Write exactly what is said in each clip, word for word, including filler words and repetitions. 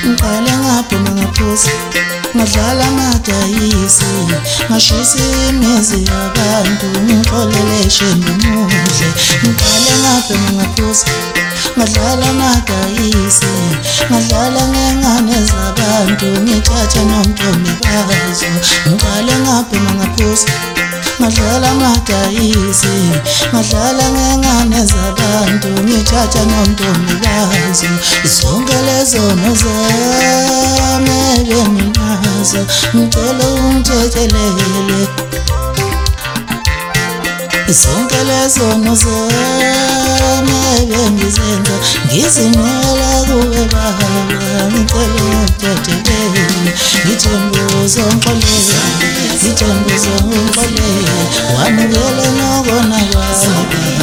ngiqale ngaphuma ngaphuza ngadlala amadayisi ngashisa imizi yabantu ngixoleleshe ngimuhle ngiqale ngaphuma ngaphuza ngadlala amadayisi ngadlala ngengane zabantu ngithatha nomntombi bazo ngiqale ngaphuma ngaphuza ngadlala amadayisi ngadlala ngengane zabantu ngithatha nomntombi bazo zonke lezo nozame benginazo ngicela ungithethelele zonke lezo nozame bengizenza ngizimela kuwe baba ngicela ungithethelele ngithembuzo ngixolele ngithembuzo ngixolele wamukele nokona kwami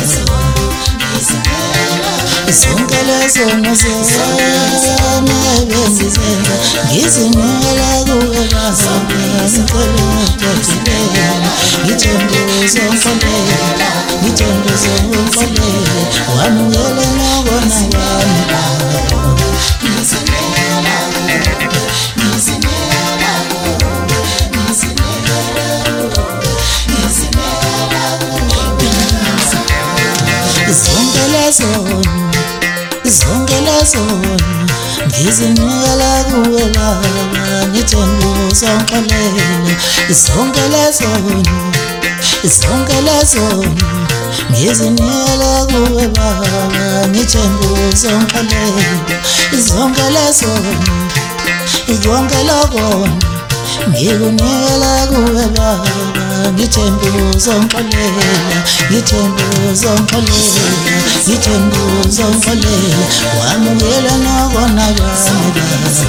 zonke lezo nozame bengizenza ngizimela kuwe baba ngicela ungithethelele ngithembuzo ngixolele ngithembuzo ngixolele wamukele nokona kwami zonke lezo zonke lezo ngizinikela kuwe baba ngithembuzo ngixolele zonke lezo zonke lezo ngizinikela kuwe baba ngithembuzo ngixolele zonke lezo zonke lokho ngikunikela kuwe baba ngithembuzo ngixolele ngithembuzo ngixolele ngithembuzo ngixolele wamukela nokona kwami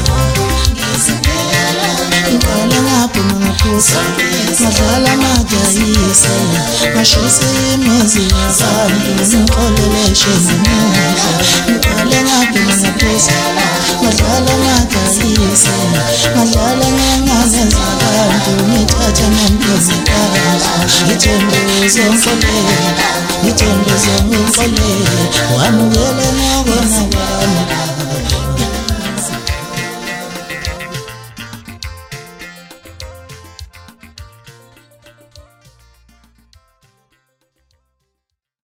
ngiqale ngaphuma ngaphuza ngadlala amadayisi ngashisa imizi yabantu ngixoleleshe ngimuhle ngiqale ngaphuma ngaphuza ngadlala amadayisi ngadlala ngengane zabantu ngithatha nomntombi bazo ngithembuzo ngixolele ngithembuzo ngixolele wamukele